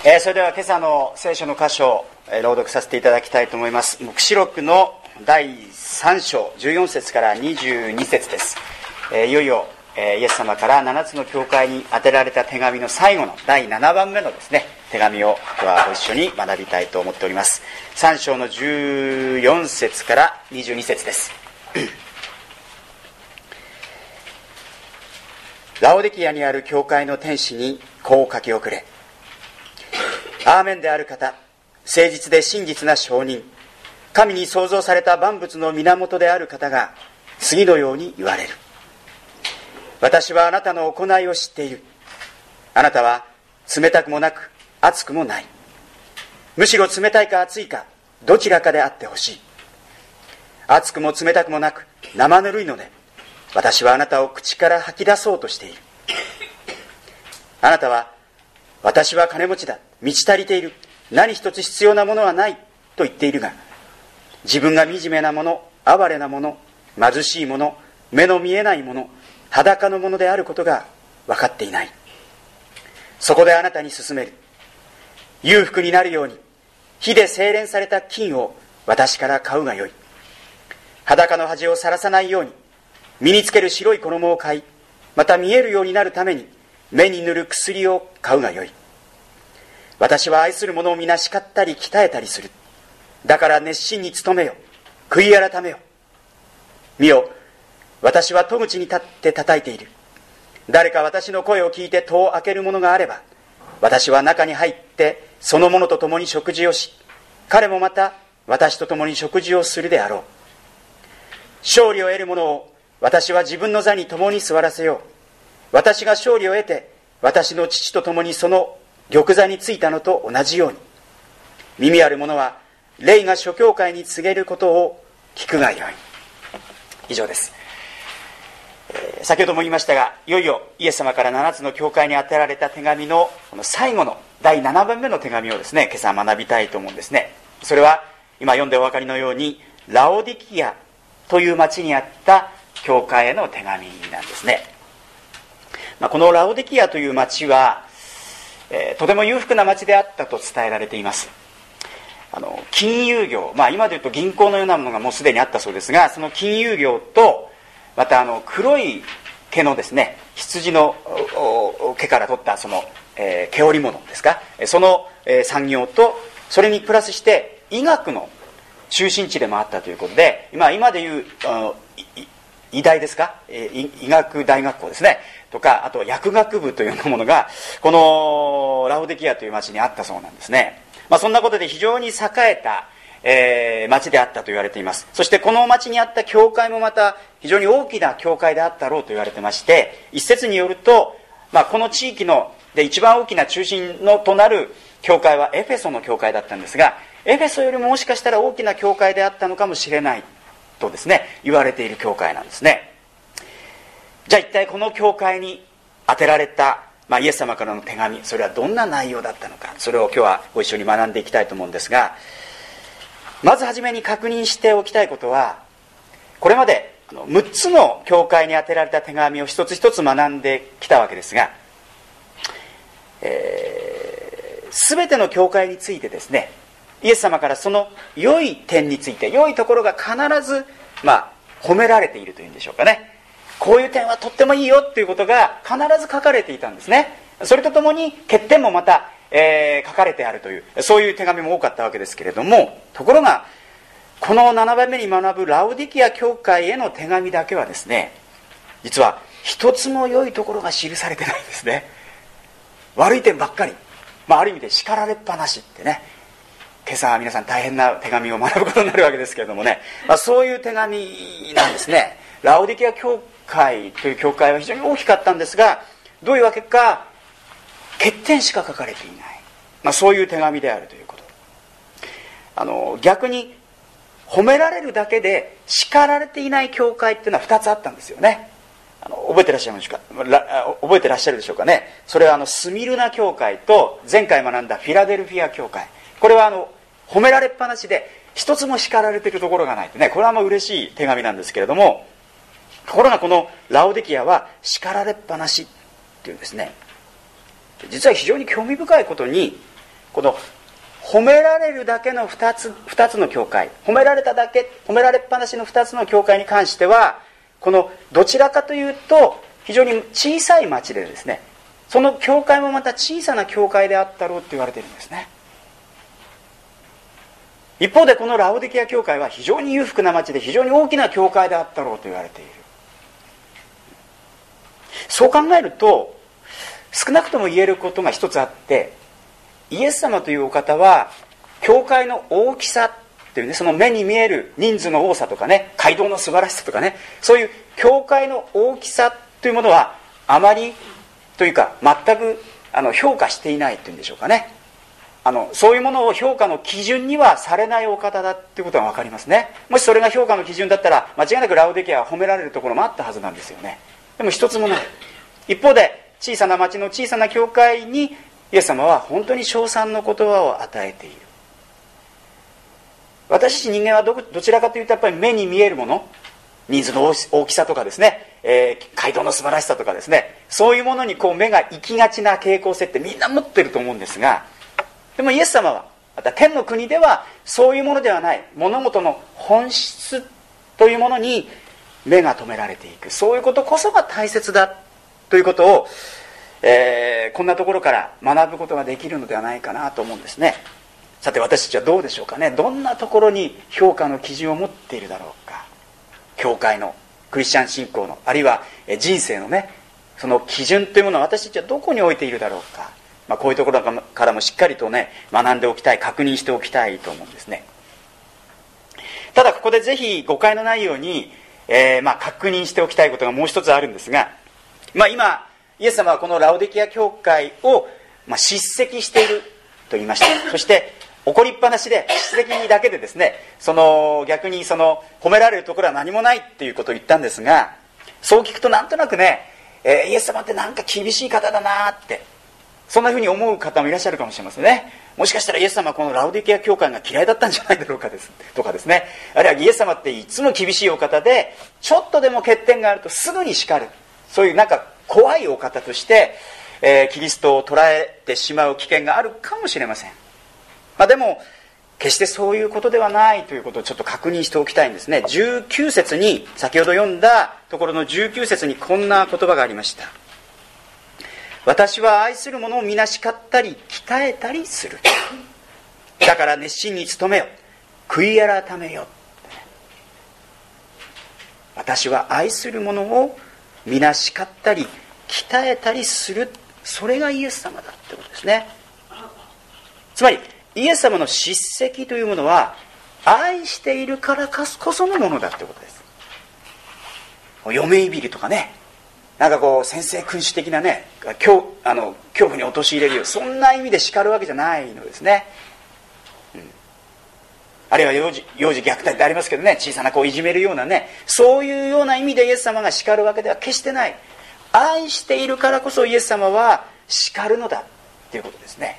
それでは今朝の聖書の箇所を朗読させていただきたいと思います。黙示録の第3章14節から22節です。いよいよイエス様から7つの教会に宛てられた手紙の最後の第7番目のですね、手紙を今日はご一緒に学びたいと思っております。3章の14節から22節です。ラオデキアにある教会の天使にこう書き送れ。アーメンである方、誠実で真実な証人、神に創造された万物の源である方が次のように言われる。私はあなたの行いを知っている。あなたは冷たくもなく熱くもない。むしろ冷たいか熱いかどちらかであってほしい。熱くも冷たくもなく生ぬるいので、私はあなたを口から吐き出そうとしている。あなたは、私は金持ちだ、満ち足りている、何一つ必要なものはないと言っているが、自分が惨めなもの、哀れなもの、貧しいもの、目の見えないもの、裸のものであることが分かっていない。そこであなたに勧める。裕福になるように火で精錬された金を私から買うがよい。裸の恥をさらさないように身につける白い衣を買い、また見えるようになるために目に塗る薬を買うがよい。私は愛する者を皆叱ったり鍛えたりする。だから熱心に努めよ、悔い改めよ。見よ、私は戸口に立って叩いている。誰か私の声を聞いて戸を開ける者があれば、私は中に入ってその者と共に食事をし、彼もまた私と共に食事をするであろう。勝利を得る者を私は自分の座に共に座らせよう。私が勝利を得て私の父と共にその玉座についたのと同じように、耳ある者は霊が諸教会に告げることを聞くがよい。以上です。先ほども言いましたが、いよいよイエス様から7つの教会に宛てられた手紙のこの最後の第7番目の手紙をですね、今朝学びたいと思うんですね。それは今読んでお分かりのように、ラオディキアという町にあった教会への手紙なんですね。このラオディキアという町は、とても裕福な町であったと伝えられています。金融業、今でいうと銀行のようなものがもうすでにあったそうですが、その金融業とまた黒い毛のですね、羊の毛から取ったその、毛織物ですか、その、産業と、それにプラスして医学の中心地でもあったということで、今でいう医大ですか、医学大学校ですねとか、あと薬学部というようなものがこのラオデキアという町にあったそうなんですね。そんなことで非常に栄えた町であったと言われています。そしてこの町にあった教会もまた非常に大きな教会であったろうと言われてまして、一説によると、この地域ので一番大きな中心のとなる教会はエフェソの教会だったんですが、エフェソよりももしかしたら大きな教会であったのかもしれないとですね、言われている教会なんですね。じゃあ一体この教会に宛てられた、イエス様からの手紙、それはどんな内容だったのか、それを今日はご一緒に学んでいきたいと思うんですが、まずはじめに確認しておきたいことは、これまで6つの教会に宛てられた手紙を一つ一つ学んできたわけですが、全ての教会についてですね、イエス様からその良い点について、良いところが必ず、褒められているというんでしょうかね。こういう点はとってもいいよっていうことが必ず書かれていたんですね。それとともに欠点もまた、書かれてあるという、そういう手紙も多かったわけですけれども、ところがこの7番目に学ぶラオディキア教会への手紙だけはですね、実は一つも良いところが記されてないんですね。悪い点ばっかり、ある意味で叱られっぱなしってね、今朝は皆さん大変な手紙を学ぶことになるわけですけれどもね、そういう手紙なんですね。ラオディキア教会という教会は非常に大きかったんですが、どういうわけか欠点しか書かれていない、そういう手紙であるということ。逆に褒められるだけで叱られていない教会っていうのは2つあったんですよね。覚えてらっしゃるでしょうかね。それはスミルナ教会と前回学んだフィラデルフィア教会、これは褒められっぱなしで一つも叱られているところがないとね、これは嬉しい手紙なんですけれども、ところがこのラオデキアは叱られっぱなしっていうんですね。実は非常に興味深いことに、 この褒められるだけの2つの教会、褒められっぱなしの2つの教会に関しては、このどちらかというと非常に小さい町でですね、その教会もまた小さな教会であったろうと言われているんですね。一方でこのラオディケア教会は非常に裕福な町で非常に大きな教会であったろうと言われている。そう考えると少なくとも言えることが一つあって、イエス様というお方は教会の大きさっていうね、その目に見える人数の多さとかね、街道の素晴らしさとかね、そういう教会の大きさというものはあまりというか全く評価していないというんでしょうかね。そういうものを評価の基準にはされないお方だっていうことが分かりますね。もしそれが評価の基準だったら間違いなくラオディケアは褒められるところもあったはずなんですよね。でも一つもない。一方で小さな町の小さな教会にイエス様は本当に称賛の言葉を与えている。私たち人間はどちらかというとやっぱり目に見えるもの、人数の大きさとかですね、街道の素晴らしさとかですね、そういうものに目が行きがちな傾向性ってみんな持ってると思うんですが、でもイエス様はまた天の国ではそういうものではない、物事の本質というものに目が留められていく、そういうことこそが大切だということを、こんなところから学ぶことができるのではないかなと思うんですね。さて私たちはどうでしょうかね。どんなところに評価の基準を持っているだろうか。教会の、クリスチャン信仰の、あるいは人生のね、その基準というものを私たちはどこに置いているだろうか。こういうところからもしっかりとね、学んでおきたい、確認しておきたいと思うんですね。ただここでぜひ誤解のないように、確認しておきたいことがもう一つあるんですが、今イエス様はこのラオディケア教会を、叱責していると言いました。そして怒りっぱなしで叱責だけでですね、逆に褒められるところは何もないっていうことを言ったんですが、そう聞くとなんとなくね、イエス様ってなんか厳しい方だなってそんなふうに思う方もいらっしゃるかもしれませんね。もしかしたらイエス様はこのラオディケア教会が嫌いだったんじゃないだろうかとかですね、あるいはイエス様っていつも厳しいお方でちょっとでも欠点があるとすぐに叱る、そういうなんか怖いお方として、キリストを捉えてしまう危険があるかもしれません。でも決してそういうことではないということをちょっと確認しておきたいんですね。19節に、先ほど読んだところの19節にこんな言葉がありました。私は愛する者を皆叱ったり鍛えたりする。だから熱心に努めよ、悔い改めよ。私は愛する者を皆叱ったり鍛えたりする、それがイエス様だってことですね。つまりイエス様の叱責というものは愛しているからこそのものだってことです。嫁いびりとかね、なんか先制君主的なね、恐怖に陥れるよう、そんな意味で叱るわけじゃないのですね。あるいは幼児虐待ってありますけどね、小さな子をいじめるようなね、そういうような意味でイエス様が叱るわけでは決してない。愛しているからこそイエス様は叱るのだっていうことですね。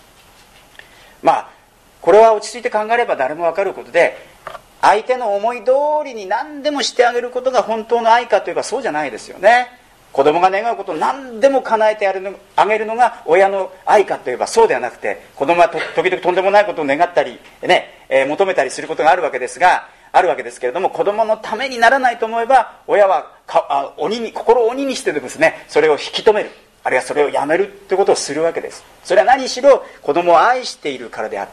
これは落ち着いて考えれば誰も分かることで、相手の思い通りに何でもしてあげることが本当の愛かといえばそうじゃないですよね。子供が願うことを何でも叶えてあげるのが親の愛かといえばそうではなくて、子供は時々とんでもないことを願ったり、求めたりすることがあるわけですけれども、子供のためにならないと思えば親は心を鬼にしてでもですね、それを引き止める、あるいはそれをやめるということをするわけです。それは何しろ子供を愛しているからであって、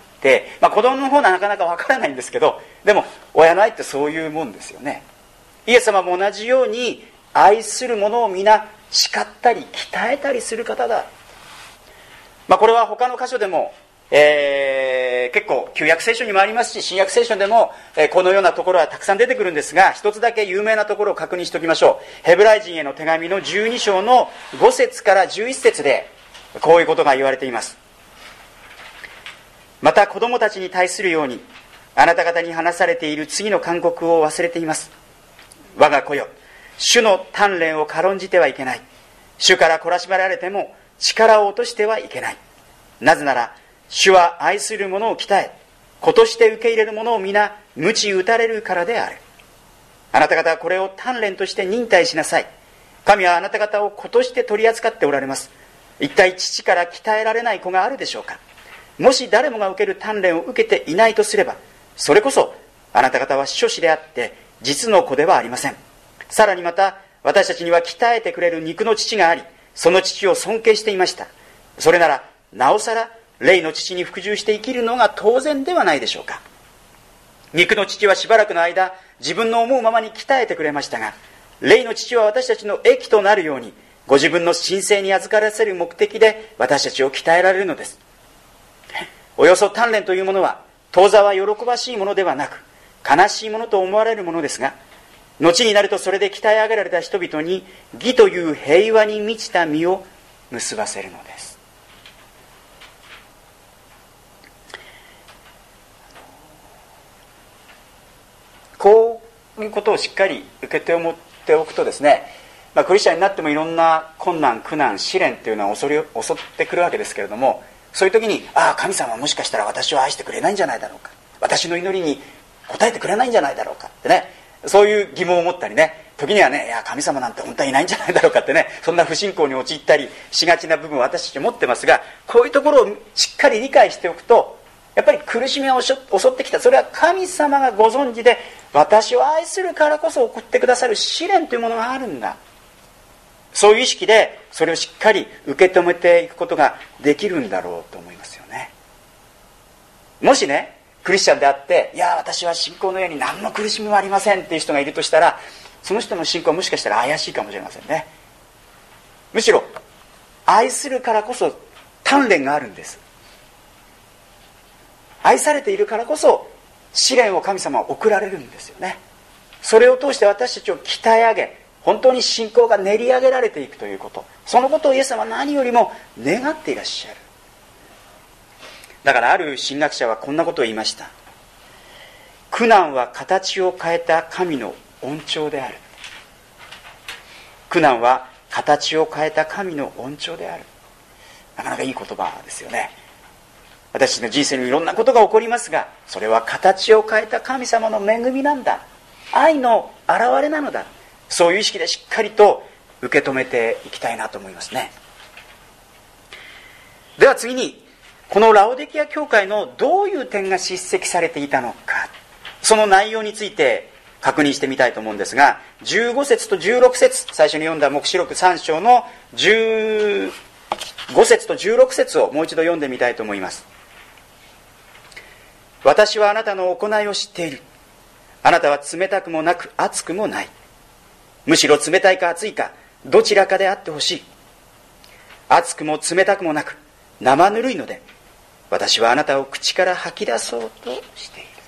子供の方はなかなかわからないんですけど、でも親の愛ってそういうもんですよね。イエス様も同じように愛する者を皆叱ったり鍛えたりする方だ。これは他の箇所でも、結構旧約聖書にもありますし、新約聖書でも、このようなところはたくさん出てくるんですが、一つだけ有名なところを確認しておきましょう。ヘブライ人への手紙の12章の5節から11節でこういうことが言われています。また子供たちに対するように、あなた方に話されている次の勧告を忘れています。我が子よ、主の鍛錬を軽んじてはいけない。主から懲らしめられても力を落としてはいけない。なぜなら主は愛する者を鍛え、子として受け入れる者を皆鞭打たれるからである。あなた方はこれを鍛錬として忍耐しなさい。神はあなた方を子として取り扱っておられます。一体父から鍛えられない子があるでしょうか。 もし誰もが受ける鍛錬を受けていないとすれば、それこそあなた方は諸子であって実の子ではありません。さらにまた私たちには鍛えてくれる肉の父があり、その父を尊敬していました。それならなおさら霊の父に服従して生きるのが当然ではないでしょうか。肉の父はしばらくの間自分の思うままに鍛えてくれましたが、霊の父は私たちの益となるようにご自分の神聖に預からせる目的で私たちを鍛えられるのです。およそ鍛錬というものは当座は喜ばしいものではなく悲しいものと思われるものですが、後になるとそれで鍛え上げられた人々に義という平和に満ちた実を結ばせるのです。こういうことをしっかり受けてっておくとですね、クリスチャンになってもいろんな困難苦難試練っていうのは襲ってくるわけですけれども、そういう時に神様はもしかしたら私を愛してくれないんじゃないだろうか、私の祈りに応えてくれないんじゃないだろうかってね、そういう疑問を持ったりね、時にはね、いや神様なんて本当はいないんじゃないだろうかってね、そんな不信仰に陥ったりしがちな部分を私たち持ってますが、こういうところをしっかり理解しておくと、やっぱり苦しみが襲ってきた、それは神様がご存知で私を愛するからこそ送ってくださる試練というものがあるんだ、そういう意識でそれをしっかり受け止めていくことができるんだろうと思いますよね。もしねクリスチャンであって、いや私は信仰の上に何の苦しみもありませんっていう人がいるとしたら、その人の信仰はもしかしたら怪しいかもしれませんね。むしろ愛するからこそ鍛錬があるんです。愛されているからこそ試練を神様は送られるんですよね。それを通して私たちを鍛え上げ、本当に信仰が練り上げられていくということ、そのことをイエス様は何よりも願っていらっしゃる。だからある神学者はこんなことを言いました。苦難は形を変えた神の恩寵である。苦難は形を変えた神の恩寵である。なかなかいい言葉ですよね。私たちの人生にいろんなことが起こりますが、それは形を変えた神様の恵みなんだ、愛の現れなのだ、そういう意識でしっかりと受け止めていきたいなと思いますね。では次に、このラオデキア教会のどういう点が叱責されていたのか、その内容について確認してみたいと思うんですが、15節と16節、最初に読んだ黙示録3章の15節と16節をもう一度読んでみたいと思います。私はあなたの行いを知っている。あなたは冷たくもなく熱くもない。むしろ冷たいか熱いかどちらかであってほしい。熱くも冷たくもなく生ぬるいので、私はあなたを口から吐き出そうとしている。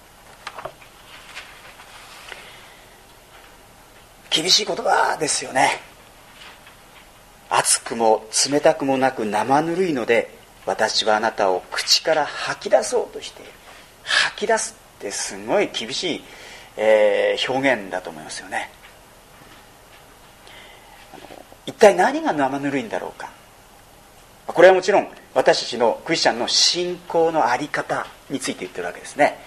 厳しい言葉ですよね。熱くも冷たくもなく生ぬるいので、私はあなたを口から吐き出そうとしている。吐き出すってすごい厳しい、表現だと思いますよね。一体何が生ぬるいんだろうか。これはもちろん私たちのクリスチャンの信仰の在り方について言ってるわけですね。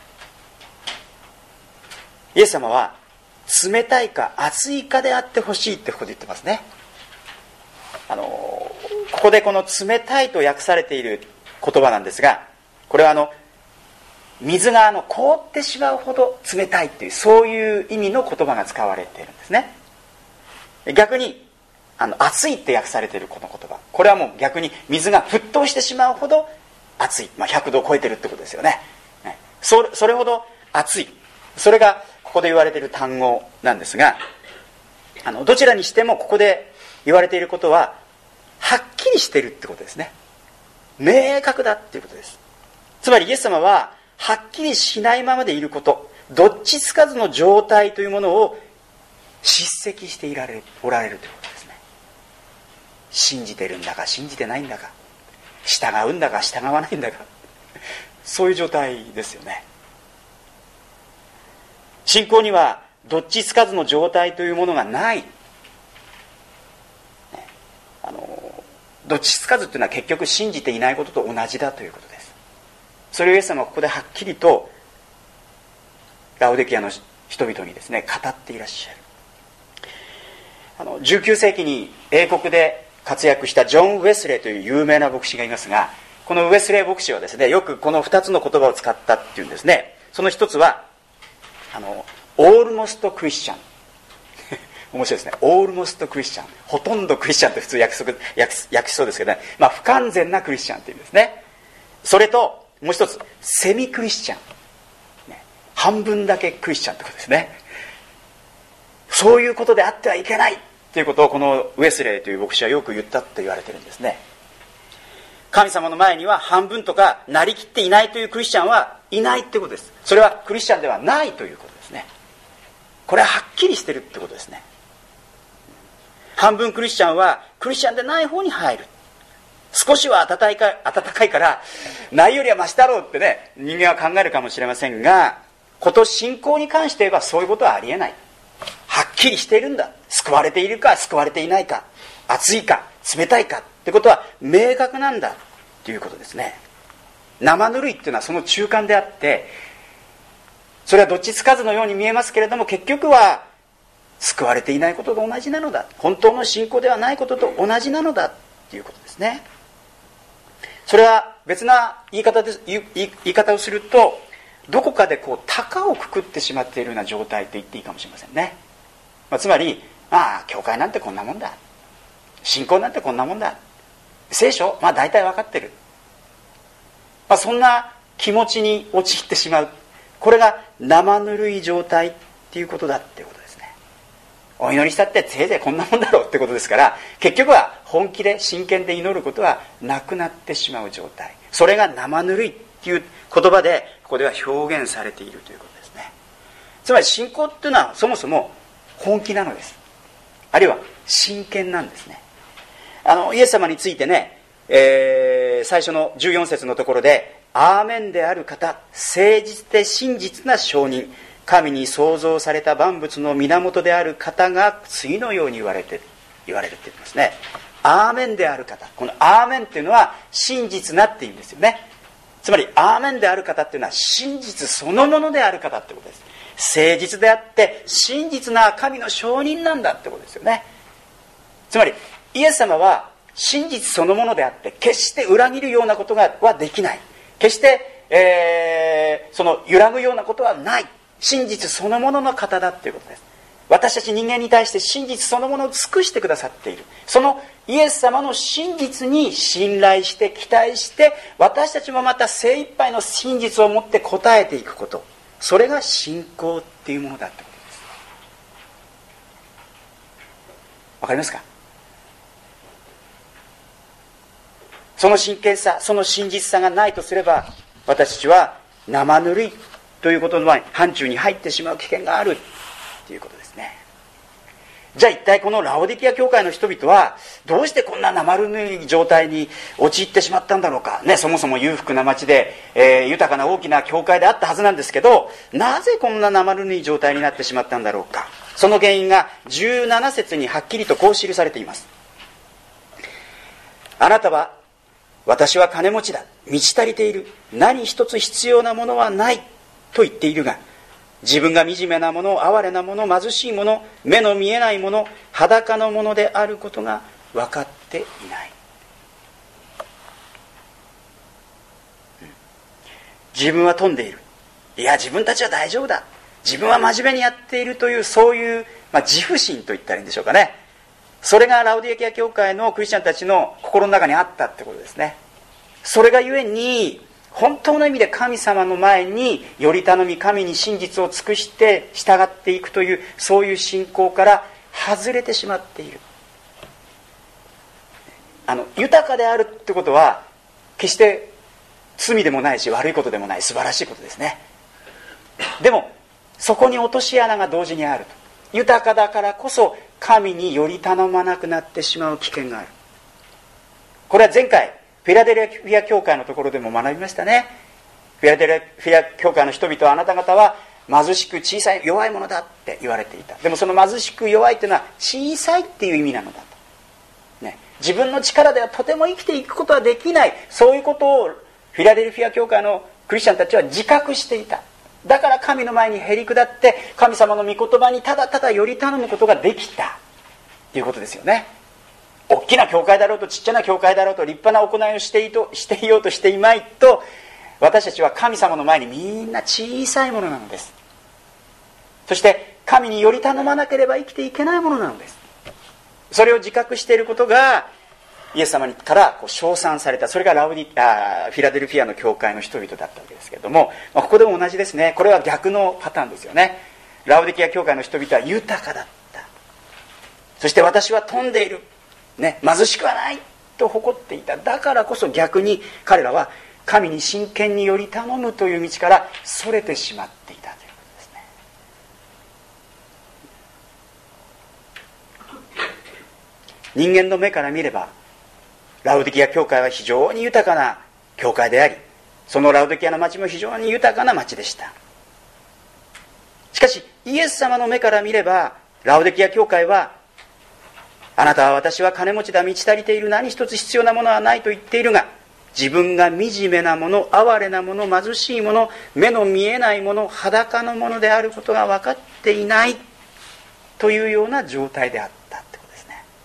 イエス様は冷たいか熱いかであってほしいってここで言ってますね。ここでこの冷たいと訳されている言葉なんですが、これは水が凍ってしまうほど冷たいっていう、そういう意味の言葉が使われているんですね。逆に熱いって訳されているこの言葉、これはもう逆に水が沸騰してしまうほど熱い、100度を超えてるってことですよね。それほど熱い、それがここで言われている単語なんですが、どちらにしてもここで言われていることははっきりしているってことですね。明確だっていうことです。つまりイエス様ははっきりしないままでいること、どっちつかずの状態というものを叱責しておられるということですね。信じてるんだか信じてないんだか、従うんだか従わないんだか、そういう状態ですよね。信仰にはどっちつかずの状態というものがない。どっちつかずというのは結局信じていないことと同じだということです。それをイエス様はここではっきりとラオデキアの人々にですね語っていらっしゃる。19世紀に英国で活躍したジョン・ウェスレーという有名な牧師がいますが、 このウェスレー牧師はですね、よくこの2つの言葉を使ったっていうんですね。その一つはオールモストクリスチャン面白いですね。オールモストクリスチャン、ほとんどクリスチャンって普通訳しそうですけどね、不完全なクリスチャンっていうんですね。それともう一つ、セミクリスチャン、半分だけクリスチャンってことですね。そういうことであってはいけないということをこのウェスレーという牧師はよく言ったと言われてるんですね。神様の前には半分とかなりきっていないというクリスチャンはいないってことです。それはクリスチャンではないということですね。これははっきりしてるってことですね。半分クリスチャンはクリスチャンでない方に入る。少しは温かいからないよりはマシだろうってね、人間は考えるかもしれませんが、こと信仰に関して言えばそういうことはありえない。はっきりしているんだ。救われているか救われていないか、熱いか冷たいかってことは明確なんだということですね。生ぬるいっていうのはその中間であって、それはどっちつかずのように見えますけれども、結局は救われていないことと同じなのだ、本当の信仰ではないことと同じなのだということですね。それは別な言い方をすると、どこかで高をくくってしまっているような状態と言っていいかもしれませんね。つまり、教会なんてこんなもんだ、信仰なんてこんなもんだ、聖書大体分かってる、そんな気持ちに陥ってしまう。これが生ぬるい状態っていうことだっていうことですね。お祈りしたってせいぜいこんなもんだろうってことですから、結局は本気で真剣で祈ることはなくなってしまう状態、それが生ぬるいっていう言葉でここでは表現されているということですね。つまり信仰っていうのはそもそも本気なのです。あるいは真剣なんですね。イエス様についてね、最初の14節のところで、アーメンである方、誠実で真実な証人、神に創造された万物の源である方が次のように言われるって言うんですね。アーメンである方、このアーメンっていうのは真実なっていうんですよね。つまりアーメンである方っていうのは真実そのものである方ってことです。誠実であって真実な神の証人なんだってことですよね。つまりイエス様は真実そのものであって、決して裏切るようなことはできない、決して、その揺らぐようなことはない、真実そのものの方だっていうことです。私たち人間に対して真実そのものを尽くしてくださっている、そのイエス様の真実に信頼して期待して、私たちもまた精一杯の真実を持って応えていくこと、それが信仰っていうものだってことです。わかりますか？その真剣さ、その真実さがないとすれば、私たちは生ぬるいということの範疇に入ってしまう危険があるということですね。じゃあ一体このラオディキア教会の人々はどうしてこんな生ぬるい状態に陥ってしまったんだろうか、そもそも裕福な町で、豊かな大きな教会であったはずなんですけど、なぜこんな生ぬるい状態になってしまったんだろうか。その原因が17節にはっきりとこう記されています。あなたは、私は金持ちだ、満ち足りている、何一つ必要なものはないと言っているが、自分が惨めなもの、哀れなもの、貧しいもの、目の見えないもの、裸のものであることが分かっていない。自分は富んでいる、いや自分たちは大丈夫だ、自分は真面目にやっているという、そういう、自負心と言ったらいいんでしょうかね。それがラオディキア教会のクリスチャンたちの心の中にあったってことですね。それがゆえに本当の意味で神様の前により頼み、神に真実を尽くして従っていくという、そういう信仰から外れてしまっている。豊かであるってことは決して罪でもないし悪いことでもない、素晴らしいことですね。でもそこに落とし穴が同時にあると。豊かだからこそ神により頼まなくなってしまう危険がある。これは前回フィラデルフィア教会のところでも学びましたね。フィラデルフィア教会の人々は、あなた方は貧しく小さい弱いものだって言われていた。でもその貧しく弱いというのは小さいっていう意味なのだと、自分の力ではとても生きていくことはできない、そういうことをフィラデルフィア教会のクリスチャンたちは自覚していた。だから神の前にへり下って神様の御言葉にただただより頼むことができたということですよね。 大きな教会だろうとちっちゃな教会だろうと立派な行いをしていようとしていまいと、私たちは神様の前にみんな小さいものなのです。そして神により頼まなければ生きていけないものなのです。それを自覚していることがイエス様から称賛された。それがフィラデルフィアの教会の人々だったわけですけれども、ここでも同じですね。これは逆のパターンですよね。ラウディキア教会の人々は豊かだった。そして私は富んでいる、貧しくはないと誇っていた。だからこそ逆に彼らは神に真剣により頼むという道からそれてしまっていたということですね。人間の目から見ればラウディキア教会は非常に豊かな教会であり、そのラウディキアの町も非常に豊かな町でした。しかしイエス様の目から見ればラウディキア教会は、あなたは私は金持ちだ、満ち足りている、何一つ必要なものはないと言っているが、自分が惨めなもの、哀れなもの、貧しいもの、目の見えないもの、裸のものであることが分かっていないというような状態であったってことですね。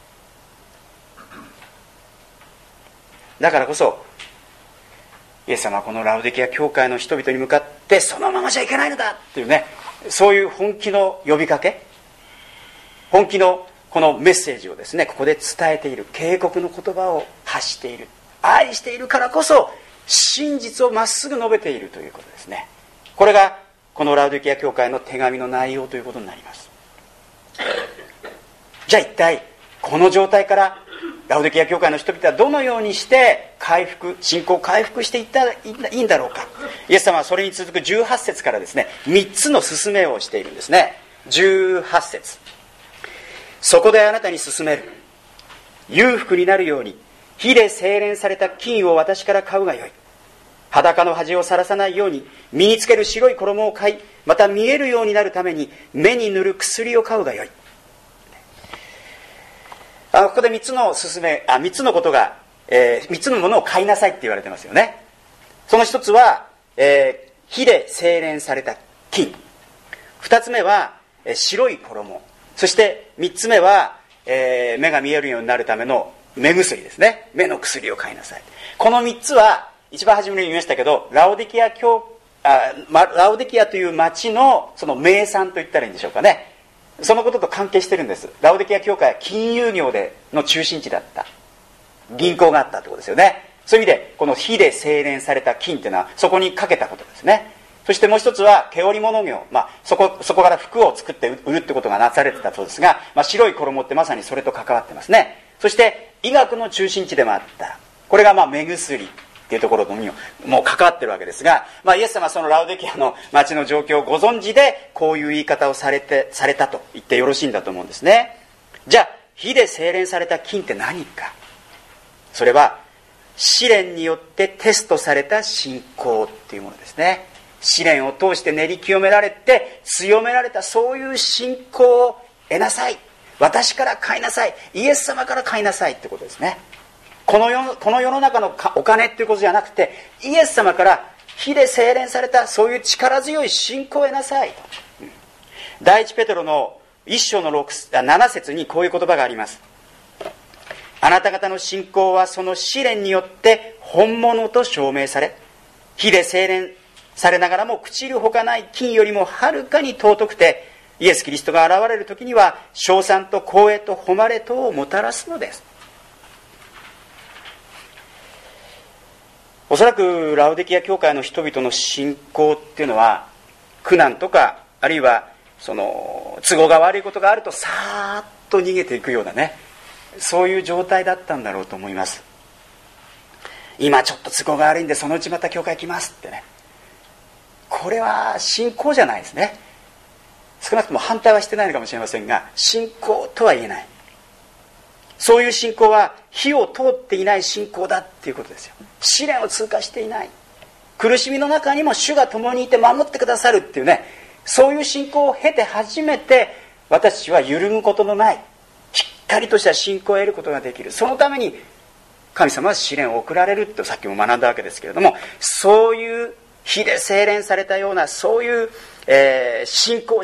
だからこそイエス様はこのラウディキア教会の人々に向かって、そのままじゃいけないのだっていうね、そういう本気の呼びかけ、本気のこのメッセージをですね、ここで伝えている、警告の言葉を発している、愛しているからこそ真実をまっすぐ述べているということですね。これがこのラウディキア教会の手紙の内容ということになります。じゃあ一体この状態からラウディキア教会の人々はどのようにして信仰を回復していったらいいんだろうか。イエス様はそれに続く18節からですね、3つの勧めをしているんですね。18節、そこであなたに勧める、裕福になるように火で精錬された金を私から買うがよい。裸の恥をさらさないように身につける白い衣を買い、また見えるようになるために目に塗る薬を買うがよい。ここで3つのことが、3つのものを買いなさいって言われてますよね。その一つは、火で精錬された金、2つ目は白い衣、そして3つ目は、目が見えるようになるための目薬ですね。目の薬を買いなさい。この3つは一番初めに言いましたけど、ラオディキアという町のその名産と言ったらいいんでしょうかね。そのことと関係してるんです。ラオディキア教会は金融業の中心地だった。銀行があったということですよね。そういう意味でこの火で精錬された金というのはそこにかけたことですね。そしてもう一つは毛織物業、そこから服を作って売るってことがなされてたそうですが、白い衣ってまさにそれと関わってますね。そして医学の中心地でもあった、これが目薬っていうところにもう関わってるわけですが、イエス様はそのラウディキアの町の状況をご存知でこういう言い方をされたと言ってよろしいんだと思うんですね。じゃあ火で精錬された金って何か。それは試練によってテストされた信仰っていうものですね。試練を通して練り清められて強められた、そういう信仰を得なさい。私から買いなさい。イエス様から買いなさいってことですね。この世の中のお金っていうことじゃなくて、イエス様から火で精錬されたそういう力強い信仰を得なさいと。第一ペテロの1章の7節にこういう言葉があります。あなた方の信仰はその試練によって本物と証明され、火で精錬されながらも朽ちるほかない金よりもはるかに尊くて、イエス・キリストが現れる時には称賛と光栄と誉れとをもたらすのです。おそらくラウディキア教会の人々の信仰っていうのは、苦難とかあるいはその都合が悪いことがあるとさーっと逃げていくようなね、そういう状態だったんだろうと思います。今ちょっと都合が悪いんでそのうちまた教会来ますってね、これは信仰じゃないですね。少なくとも反対はしてないのかもしれませんが、信仰とは言えない。そういう信仰は火を通っていない信仰だっていうことですよ。試練を通過していない、苦しみの中にも主が共にいて守ってくださるっていうね、そういう信仰を経て初めて私たちは揺るぐことのないしっかりとした信仰を得ることができる。そのために神様は試練を送られるとさっきも学んだわけですけれども、そういう火で精錬されたようなそういう、信仰をしっ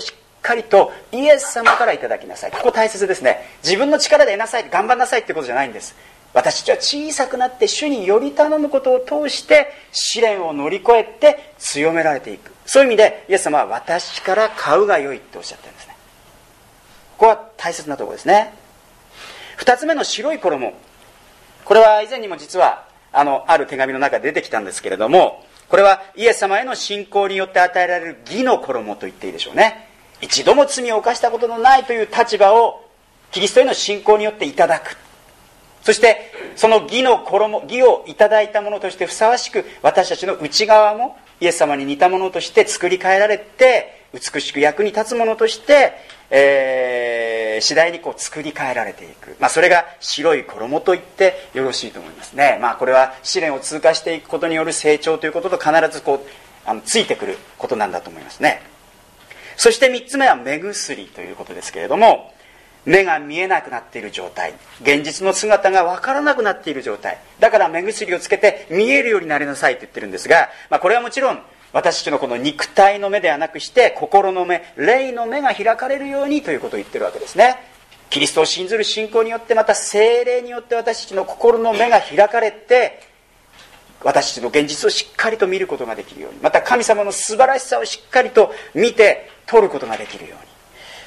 かりとイエス様からいただきなさい。ここ大切ですね。自分の力で得なさい、頑張んなさいってことじゃないんです。私たちは小さくなって主により頼むことを通して試練を乗り越えて強められていく。そういう意味でイエス様は私から買うが良いっておっしゃってるんですね。ここは大切なところですね。二つ目の白い衣、これは以前にも実はある手紙の中で出てきたんですけれども、これはイエス様への信仰によって与えられる義の衣と言っていいでしょうね。一度も罪を犯したことのないという立場をキリストへの信仰によっていただく。そしてその義の衣、義をいただいたものとしてふさわしく、私たちの内側もイエス様に似たものとして作り変えられて、美しく役に立つものとして、次第に作り変えられていく、それが白い衣と言ってよろしいと思いますね。これは試練を通過していくことによる成長ということと必ずついてくることなんだと思いますね。そして3つ目は目薬ということですけれども、目が見えなくなっている状態、現実の姿が分からなくなっている状態だから目薬をつけて見えるようになりなさいと言ってるんですが、これはもちろん私たちのこの肉体の目ではなくして心の目、霊の目が開かれるようにということを言ってるわけですね。キリストを信ずる信仰によって、また聖霊によって私たちの心の目が開かれて、私たちの現実をしっかりと見ることができるように、また神様の素晴らしさをしっかりと見て取ることができるように、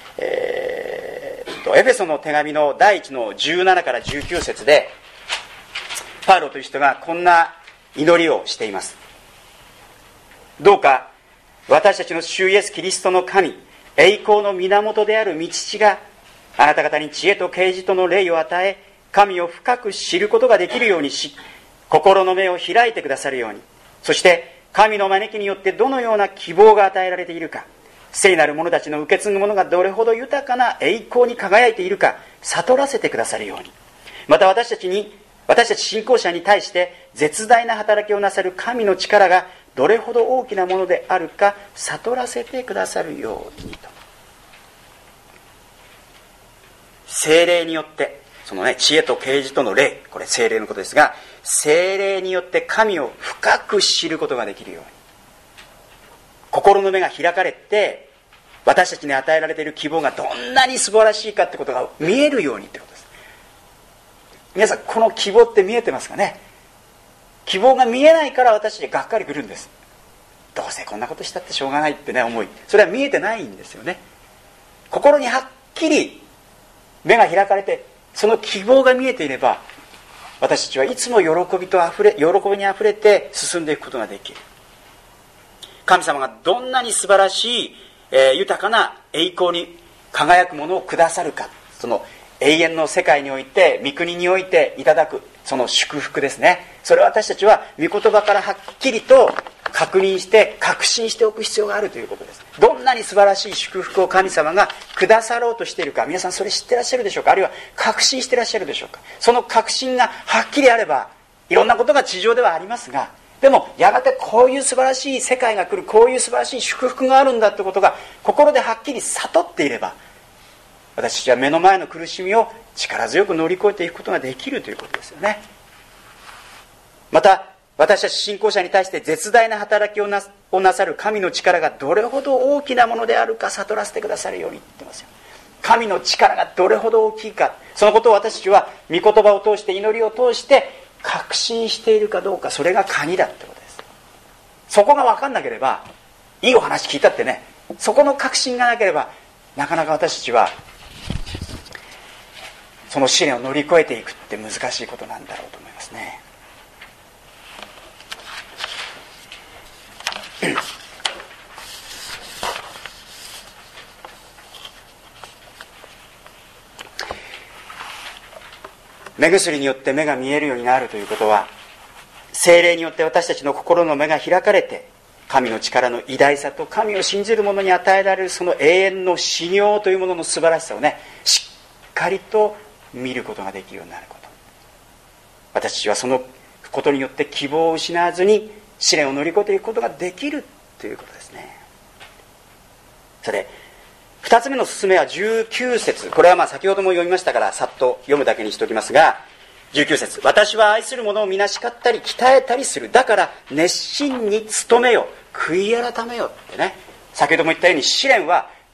エフェソの手紙の第1の17から19節でパウロという人がこんな祈りをしています。どうか私たちの主イエスキリストの神、栄光の源である御父があなた方に知恵と啓示との霊を与え、神を深く知ることができるようにし、心の目を開いてくださるように、そして神の招きによってどのような希望が与えられているか、聖なる者たちの受け継ぐものがどれほど豊かな栄光に輝いているか悟らせてくださるように、また私たち信仰者に対して絶大な働きをなさる神の力がどれほど大きなものであるか悟らせてくださるようにと。聖霊によって、その知恵と啓示との霊、これ聖霊のことですが、聖霊によって神を深く知ることができるように、心の目が開かれて、私たちに与えられている希望がどんなに素晴らしいかってことが見えるようにってことです。皆さん、この希望って見えてますかね。希望が見えないから私たちがっかりくるんです。どうせこんなことしたってしょうがないって思い、それは見えてないんですよね。心にはっきり目が開かれて、その希望が見えていれば、私たちはいつも喜びにあふれて進んでいくことができる。神様がどんなに素晴らしい、豊かな栄光に輝くものをくださるか、その永遠の世界において、御国においていただくその祝福ですね。それを私たちは御言葉からはっきりと確認して確信しておく必要があるということです。どんなに素晴らしい祝福を神様がくださろうとしているか、皆さんそれ知ってらっしゃるでしょうか。あるいは確信してらっしゃるでしょうか。その確信がはっきりあれば、いろんなことが地上ではありますが、でもやがてこういう素晴らしい世界が来る、こういう素晴らしい祝福があるんだってことが心ではっきり悟っていれば、私たちは目の前の苦しみを力強く乗り越えていくことができるということですよね。また私たち信仰者に対して絶大な働きをなさる神の力がどれほど大きなものであるか悟らせてくださるように言ってますよ。神の力がどれほど大きいか、そのことを私たちは御言葉を通して、祈りを通して確信しているかどうか、それが鍵だってことです。そこが分かんなければ、いいお話聞いたってね、そこの確信がなければ、なかなか私たちはその試練を乗り越えていくって難しいことなんだろうと思いますね。目薬によって目が見えるようになるということは、聖霊によって私たちの心の目が開かれて、神の力の偉大さと神を信じる者に与えられるその永遠の信用というものの素晴らしさをね、しっかりと見ることができるようになること。私たちはそのことによって希望を失わずに試練を乗り越えていくことができるということですね。それ2つ目の勧めは19節、これは先ほども読みましたからさっと読むだけにしておきますが、19節、私は愛する者を皆叱ったり鍛えたりする、だから熱心に努めよ、悔い改めよってね。先ほども言ったように試練は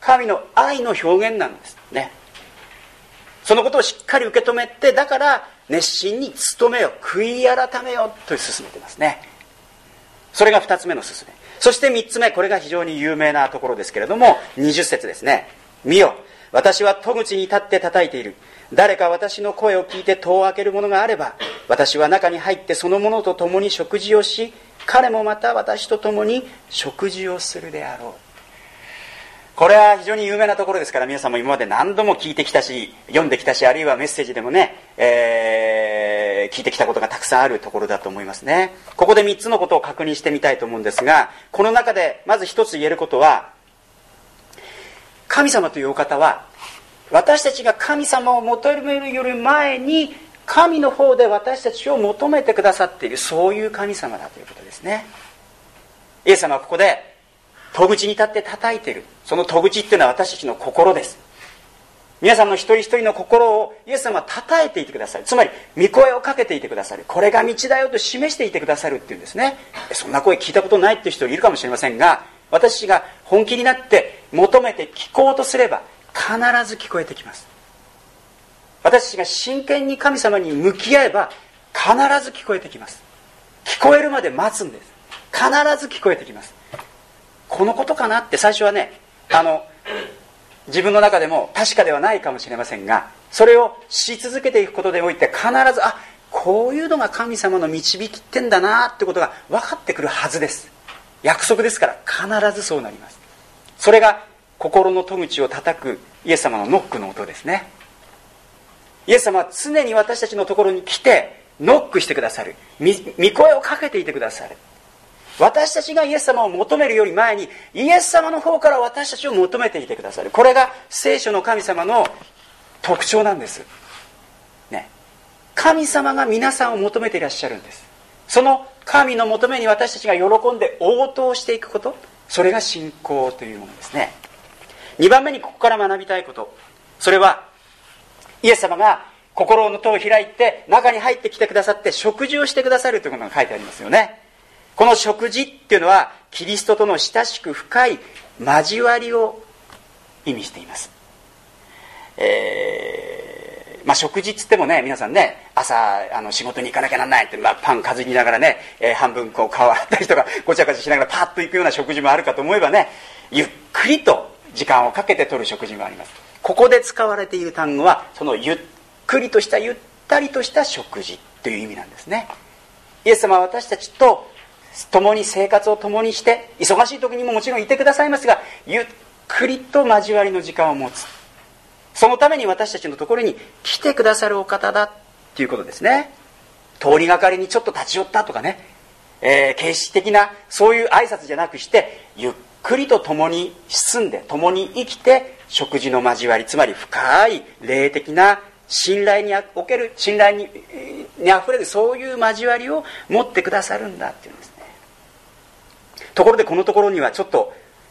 神の愛の表現なんですね。そのことをしっかり受け止めて、だから熱心に努めよ、悔い改めよと進めていますね。それが2つ目の勧め。そして3つ目、これが非常に有名なところですけれども、20節ですね。見よ、私は戸口に立って叩いている。誰か私の声を聞いて戸を開けるものがあれば、私は中に入ってその者と共に食事をし、彼もまた私と共に食事をするであろう。これは非常に有名なところですから、皆さんも今まで何度も聞いてきたし、読んできたし、あるいはメッセージでもね、聞いてきたことがたくさんあるところだと思いますね。ここで3つのことを確認してみたいと思うんですが、この中でまず一つ言えることは、神様というお方は、私たちが神様を求めるより前に、神の方で私たちを求めてくださっている、そういう神様だということですね。イエス様はここで戸口に立って叩いている。その戸口っていうのは私たちの心です。皆さんの一人一人の心をイエス様は叩いていてくださる。つまり御声をかけていてくださる。これが道だよと示していてくださるっていうんですね。そんな声聞いたことないっていう人いるかもしれませんが、私たちが本気になって求めて聞こうとすれば必ず聞こえてきます。私たちが真剣に神様に向き合えば必ず聞こえてきます。聞こえるまで待つんです。必ず聞こえてきます。このことかなって最初はね、自分の中でも確かではないかもしれませんが、それをし続けていくことでおいて必ず、こういうのが神様の導きってんだなってことが分かってくるはずです。約束ですから必ずそうなります。それが心の戸口を叩くイエス様のノックの音ですね。イエス様は常に私たちのところに来てノックしてくださる。御声をかけていてくださる。私たちがイエス様を求めるより前にイエス様の方から私たちを求めていてくださる。これが聖書の神様の特徴なんです、ね、神様が皆さんを求めていらっしゃるんです。その神の求めに私たちが喜んで応答していくこと、それが信仰というものですね。2番目にここから学びたいこと、それはイエス様が心の戸を開いて中に入ってきてくださって食事をしてくださるということが書いてありますよね。この食事っていうのはキリストとの親しく深い交わりを意味しています。食事っつってもね、皆さんね、朝仕事に行かなきゃなんないって、パンかじりながらね、半分こう顔洗ったりとかごちゃごちゃしながらパッと行くような食事もあるかと思えばね、ゆっくりと時間をかけて取る食事もあります。ここで使われている単語はそのゆっくりとしたゆったりとした食事という意味なんですね。イエス様は私たちと共に生活を共にして忙しい時にももちろんいてくださいますが、ゆっくりと交わりの時間を持つ。そのために私たちのところに来てくださるお方だということですね。通りがかりにちょっと立ち寄ったとかね、形式的なそういう挨拶じゃなくして、ゆっくりと共に住んで共に生きて食事の交わり、つまり深い霊的な信頼における信頼にあふれるそういう交わりを持ってくださるんだっていうんですね。ところでこのところにはちょっと、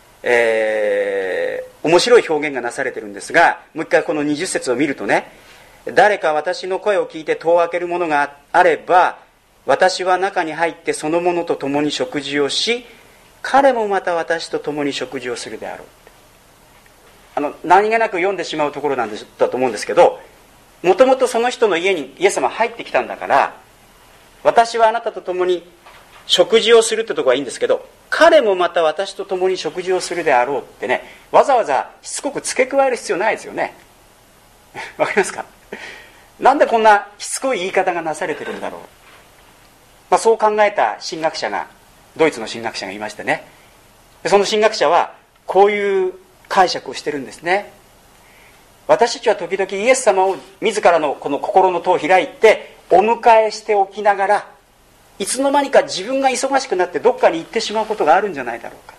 面白い表現がなされてるんですが、もう一回この20節を見るとね、誰か私の声を聞いて戸を開けるものがあれば、私は中に入ってその者と共に食事をし、彼もまた私と共に食事をするであろう。何気なく読んでしまうところだと思うんですけど、もともとその人の家にイエス様入ってきたんだから、私はあなたと共に食事をするってところはいいんですけど、彼もまた私と共に食事をするであろうってね、わざわざしつこく付け加える必要ないですよね。わかりますか？なんでこんなしつこい言い方がなされてるんだろう。そう考えた神学者が、ドイツの神学者がいましてね、その神学者はこういう解釈をしてるんですね。私たちは時々イエス様を自らのこの心の戸を開いてお迎えしておきながら、いつの間にか自分が忙しくなってどっかに行ってしまうことがあるんじゃないだろう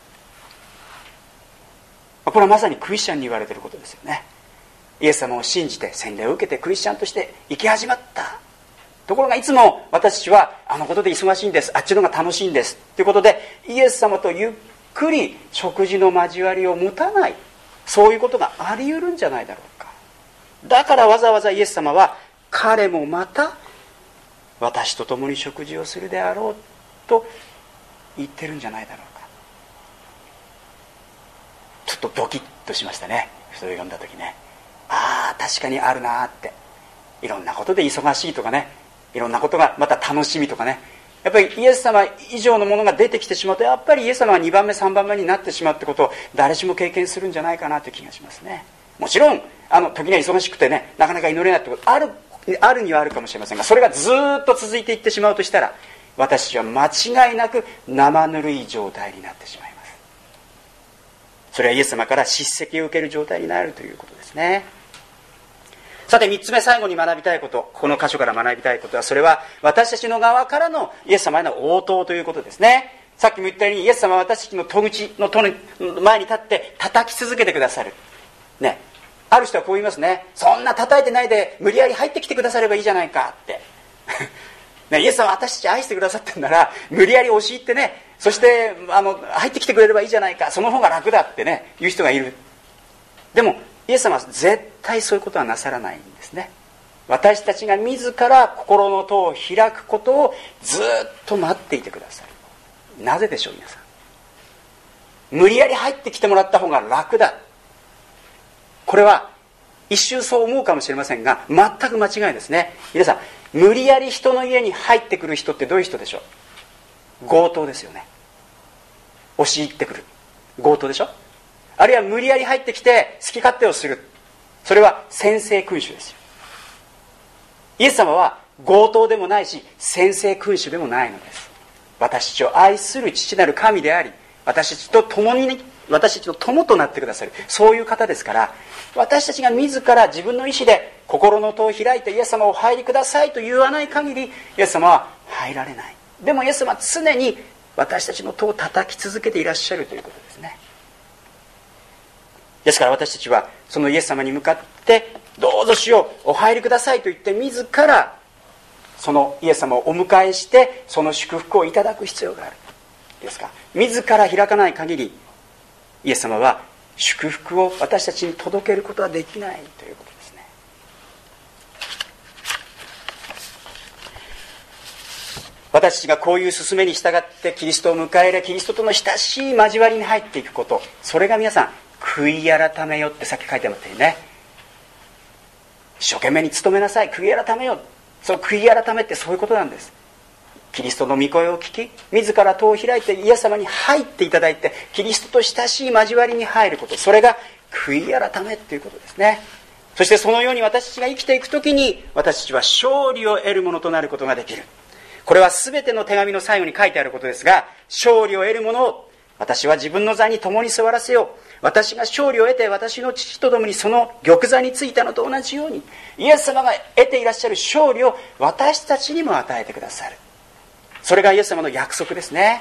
か。これはまさにクリスチャンに言われていることですよね。イエス様を信じて洗礼を受けてクリスチャンとして生き始まった。ところがいつも私たちはあのことで忙しいんです、あっちのが楽しいんですということで、イエス様とゆっくり食事の交わりを持たない、そういうことがあり得るんじゃないだろうか。だからわざわざイエス様は彼もまた私と共に食事をするであろうと言ってるんじゃないだろうか。ちょっとドキッとしましたね。それを読んだ時ね、ああ確かにあるなって。いろんなことで忙しいとかね、いろんなことがまた楽しみとかね、やっぱりイエス様以上のものが出てきてしまうと、やっぱりイエス様が2番目3番目になってしまうってことを誰しも経験するんじゃないかなという気がしますね。もちろん時には忙しくてね、なかなか祈れないってことあるにはあるかもしれませんが、それがずっと続いていってしまうとしたら、私たちは間違いなく生ぬるい状態になってしまいます。それはイエス様から叱責を受ける状態になるということですね。さて3つ目、最後に学びたいこと、この箇所から学びたいことは、それは私たちの側からのイエス様への応答ということですね。さっきも言ったように、イエス様は私たちの戸口の前に立って叩き続けてくださるね。ある人はこう言いますね。そんな叩いてないで無理やり入ってきてくださればいいじゃないかってね、イエス様は私たち愛してくださってんなら、無理やり押し入ってね、そして入ってきてくれればいいじゃないか、その方が楽だってね言う人がいる。でもイエス様は絶対そういうことはなさらないんですね。私たちが自ら心の戸を開くことをずっと待っていてくださる。なぜでしょう皆さん。無理やり入ってきてもらった方が楽だ、これは一瞬そう思うかもしれませんが、全く間違いですね。皆さん、無理やり人の家に入ってくる人ってどういう人でしょう。強盗ですよね。押し入ってくる強盗でしょ。あるいは無理やり入ってきて好き勝手をする、それは専制君主ですよ。イエス様は強盗でもないし専制君主でもないのです。私たちを愛する父なる神であり、私たちと共に、私たちの友となってくださる、そういう方ですから、私たちが自ら自分の意思で心の戸を開いてイエス様をお入りくださいと言わない限り、イエス様は入られない。でもイエス様は常に私たちの戸を叩き続けていらっしゃるということですね。ですから私たちはそのイエス様に向かって、どうぞ主よお入りくださいと言って自らそのイエス様をお迎えしてその祝福をいただく必要がある。ですか、自ら開かない限りイエス様は祝福を私たちに届けることはできないということですね。私たちがこういう勧めに従ってキリストを迎え入れ、キリストとの親しい交わりに入っていくこと、それが皆さん悔い改めよってさっき書いてあったよね。一生懸命に努めなさい、悔い改めよ。その悔い改めってそういうことなんです。キリストの御声を聞き、自ら戸を開いてイエス様に入っていただいて、キリストと親しい交わりに入ること、それが悔い改めということですね。そしてそのように私たちが生きていくときに、私たちは勝利を得るものとなることができる。これは全ての手紙の最後に書いてあることですが、勝利を得るものを私は自分の座に共に座らせよう。私が勝利を得て私の父と共にその玉座についたのと同じように、イエス様が得ていらっしゃる勝利を私たちにも与えてくださる。それがイエス様の約束ですね。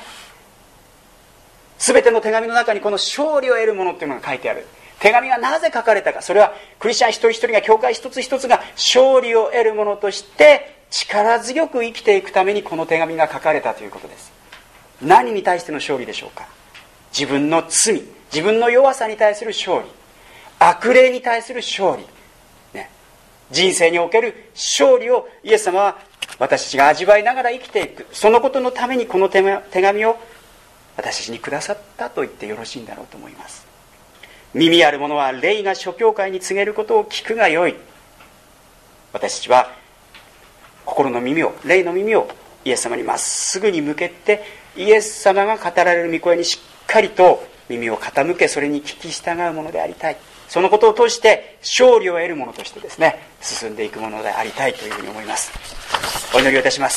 全ての手紙の中にこの勝利を得るものというのが書いてある。手紙がなぜ書かれたか、それはクリスチャン一人一人が、教会一つ一つが勝利を得るものとして力強く生きていくためにこの手紙が書かれたということです。何に対しての勝利でしょうか。自分の罪、自分の弱さに対する勝利、悪霊に対する勝利、ね、人生における勝利をイエス様は私たちが味わいながら生きていく、そのことのためにこの手紙を私たちにくださったと言ってよろしいんだろうと思います。耳ある者は霊が諸教会に告げることを聞くがよい。私たちは心の耳を、霊の耳をイエス様にまっすぐに向けて、イエス様が語られる御声にしっかりと耳を傾け、それに聞き従うものでありたい。そのことを通して勝利を得るものとしてですね、進んでいくものでありたいというふうに思います。お祈りをいたします。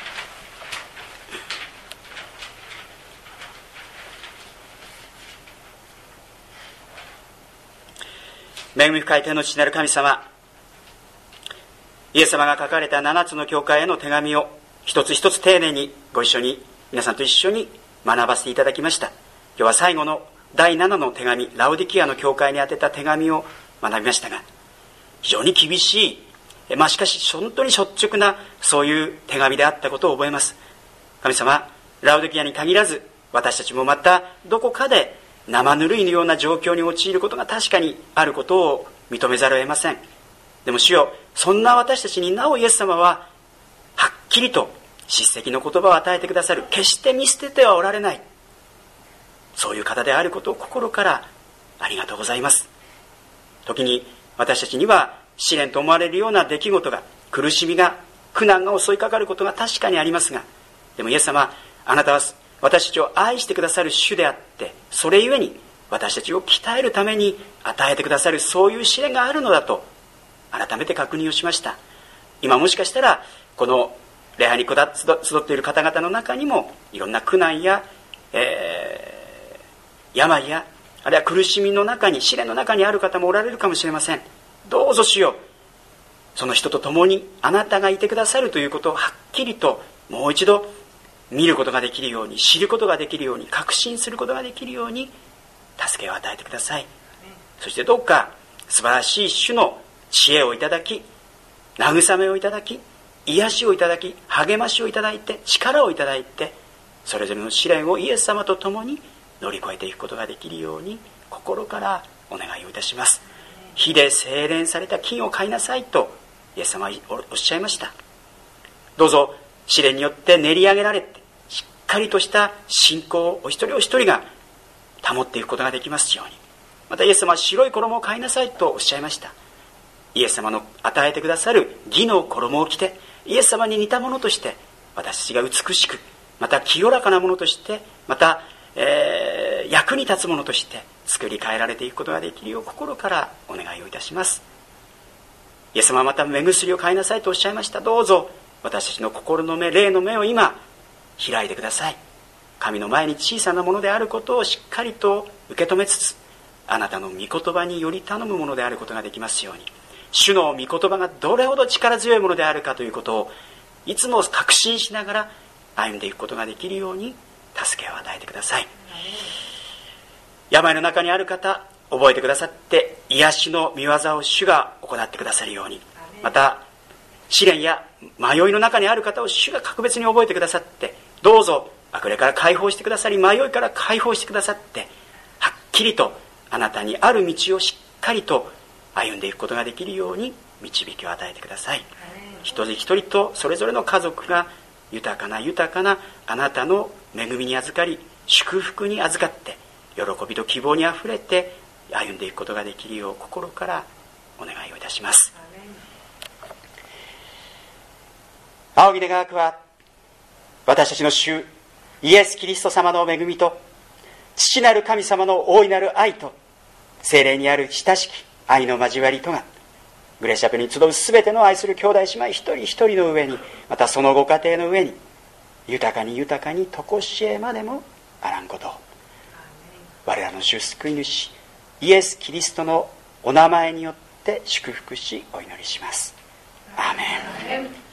恵み深い天の父なる神様、イエス様が書かれた7つの教会への手紙を一つ一つ丁寧にご一緒に、皆さんと一緒に学ばせていただきました。今日は最後の第7の手紙、ラオディキアの教会に宛てた手紙を学びましたが、非常に厳しい、しかし本当に率直なそういう手紙であったことを覚えます。神様、ラオディキアに限らず私たちもまたどこかで生ぬるいのような状況に陥ることが確かにあることを認めざるを得ません。でも主よ、そんな私たちになおイエス様ははっきりと叱責の言葉を与えてくださる。決して見捨ててはおられない、そういう方であることを心からありがとうございます。時に私たちには試練と思われるような出来事が、苦しみが、苦難が襲いかかることが確かにありますが、でもイエス様、あなたは私たちを愛してくださる主であって、それゆえに私たちを鍛えるために与えてくださる、そういう試練があるのだと改めて確認をしました。今もしかしたらこの礼拝に集っている方々の中にも、いろんな苦難や、病や、あるいは苦しみの中に、試練の中にある方もおられるかもしれません。どうぞ主よ、その人と共にあなたがいてくださるということをはっきりともう一度見ることができるように、知ることができるように、確信することができるように助けを与えてください。そしてどうか素晴らしい主の知恵をいただき、慰めをいただき、癒しをいただき、励ましをいただいて、力をいただいて、それぞれの試練をイエス様と共に乗り越えていくことができるように心からお願いをいたします。火で精錬された金を買いなさいとイエス様はおっしゃいました。どうぞ試練によって練り上げられて、しっかりとした信仰をお一人お一人が保っていくことができますように。またイエス様は白い衣を買いなさいとおっしゃいました。イエス様の与えてくださる義の衣を着て、イエス様に似たものとして私たちが美しく、また清らかなものとして、また、役に立つものとして作り変えられていくことができるよう心からお願いをいたします。イエス様はまた目薬を買いなさいとおっしゃいました。どうぞ私たちの心の目、霊の目を今開いてください。神の前に小さなものであることをしっかりと受け止めつつ、あなたの御言葉により頼むものであることができますように、主の御言葉がどれほど力強いものであるかということをいつも確信しながら歩んでいくことができるように助けを与えてください。病の中にある方、覚えてくださって癒しの御業を主が行ってくださるように、また試練や迷いの中にある方を主が格別に覚えてくださって、どうぞ悪霊から解放してくださり、迷いから解放してくださって、はっきりとあなたにある道をしっかりと歩んでいくことができるように導きを与えてください。一人一人とそれぞれの家族が豊かなあなたの恵みに預かり、祝福に預かって、喜びと希望にあふれて歩んでいくことができるよう心からお願いをいたします。仰ぎ願わくは、私たちの主イエス・キリスト様の恵みと、父なる神様の大いなる愛と、聖霊にある親しき愛の交わりとが、グレーシャペに集うすべての愛する兄弟姉妹一人一人の上に、またそのご家庭の上に、豊かに常しえまでもあらんことを、我らの主救い主イエス・キリストのお名前によって祝福しお祈りします。アーメン。